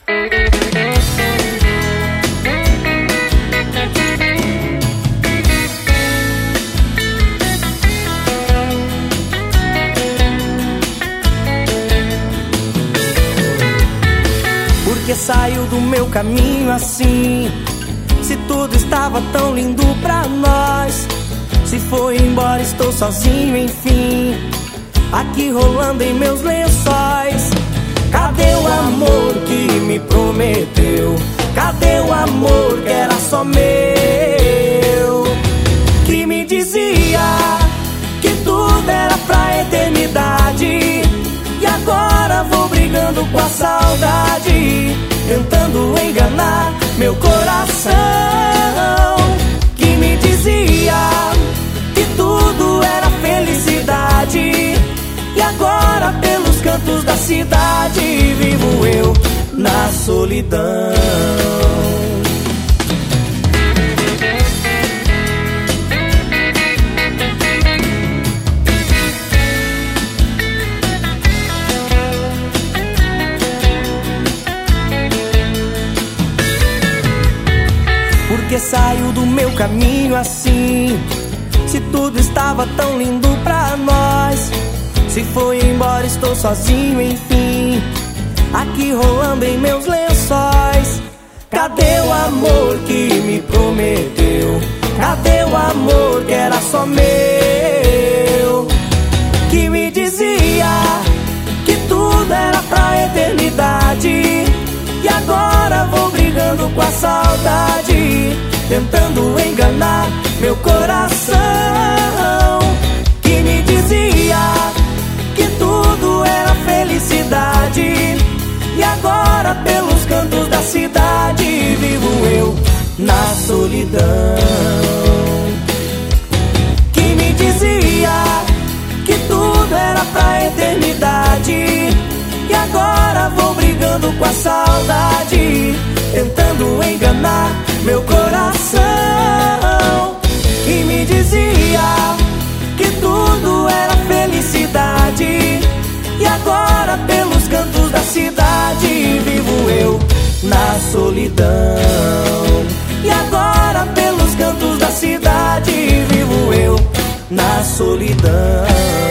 Porque saiu do meu caminho assim? Se tudo estava tão lindo pra nós. Se foi embora, estou sozinho, enfim, aqui rolando em meus lençóis. Cadê o amor que me prometeu? Cadê o amor que era só meu? Que me dizia que tudo era pra eternidade. E agora vou brigando com a saudade, tentando enganar meu coração. Que me dizia que tudo era felicidade. E agora pelos cantos da cidade vivo eu na solidão. Porque saiu do meu caminho assim? Se tudo estava tão lindo pra nós. Se foi embora, estou sozinho, enfim, aqui rolando em meus lençóis. Cadê o amor que me prometeu? Cadê o amor que era só meu? Que me dizia que tudo era pra eternidade. E agora vou brigando com a saudade, tentando enganar meu coração. Que me dizia que tudo era felicidade. E agora pelos cantos da cidade vivo eu na solidão. Que me dizia que tudo era pra eternidade. E agora vou brigando com a saudade, tentando enganar meu coração. Que me dizia que tudo era felicidade. E agora pelos cantos da cidade vivo eu na solidão. E agora pelos cantos da cidade vivo eu na solidão.